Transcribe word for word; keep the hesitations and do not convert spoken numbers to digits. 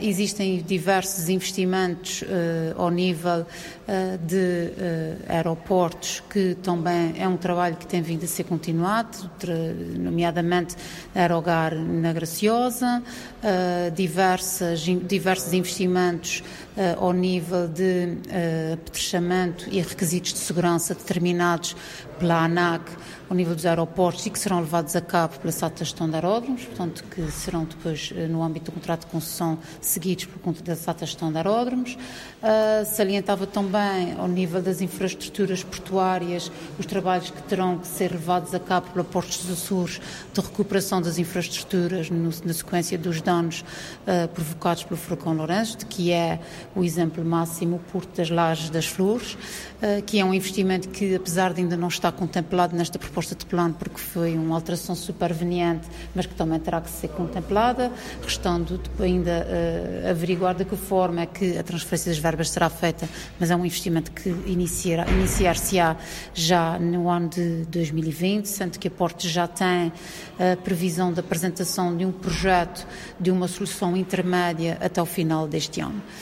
Existem diversos investimentos uh, ao nível uh, de uh, aeroportos, que também é um trabalho que tem vindo a ser continuado, nomeadamente Aerogar na Graciosa, uh, diversas, diversos investimentos uh, ao nível de uh, apetrechamento e requisitos de segurança determinados pela ANAC ao nível dos aeroportos e que serão levados a cabo pela S A T Gestão de Aeródromos, portanto que serão depois, no âmbito do contrato de concessão, seguidos por conta da S A T Gestão de Aeródromos. Uh, salientava também, ao nível das infraestruturas portuárias, os trabalhos que terão que ser levados a cabo pela Portos dos Açores de recuperação das infraestruturas no, na sequência dos danos uh, provocados pelo furacão Lourenço, de que é o exemplo máximo o Porto das Lajes das Flores, uh, que é um investimento que, apesar de ainda não estar contemplado nesta proposta de plano, porque foi uma alteração superveniente, mas que também terá que ser contemplada, restando ainda uh, averiguar de que forma é que a transferência das verbas será feita, mas é um investimento que iniciar, iniciar-se-á já no ano de dois mil e vinte, sendo que a Porto já tem a previsão da apresentação de um projeto de uma solução intermédia até o final deste ano.